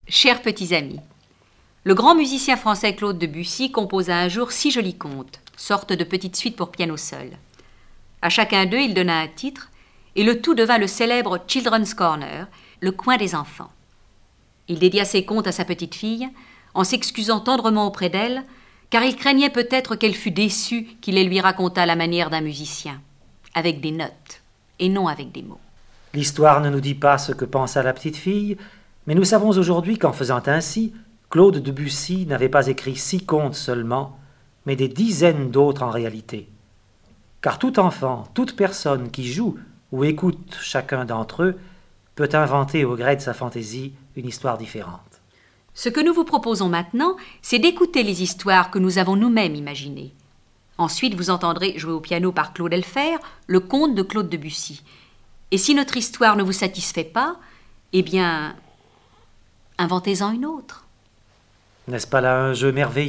Chers petits amis, le grand musicien français Claude Debussy composa un jour 6 jolis contes, sorte de petites suites pour piano seul. À chacun d'eux, il donna un titre, et le tout devint le célèbre Children's Corner, le coin des enfants. Il dédia ses contes à sa petite fille, en s'excusant tendrement auprès d'elle, car il craignait peut-être qu'elle fût déçue qu'il les lui racontât à la manière d'un musicien, avec des notes, et non avec des mots. L'histoire ne nous dit pas ce que pensa la petite fille, mais nous savons aujourd'hui qu'en faisant ainsi, Claude Debussy n'avait pas écrit 6 contes seulement, mais des dizaines d'autres en réalité. Car tout enfant, toute personne qui joue ou écoute chacun d'entre eux peut inventer au gré de sa fantaisie une histoire différente. Ce que nous vous proposons maintenant, c'est d'écouter les histoires que nous avons nous-mêmes imaginées. Ensuite, vous entendrez, joué au piano par Claude Elfer, le conte de Claude Debussy. Et si notre histoire ne vous satisfait pas, eh bien, inventez-en une autre. N'est-ce pas là un jeu merveilleux ?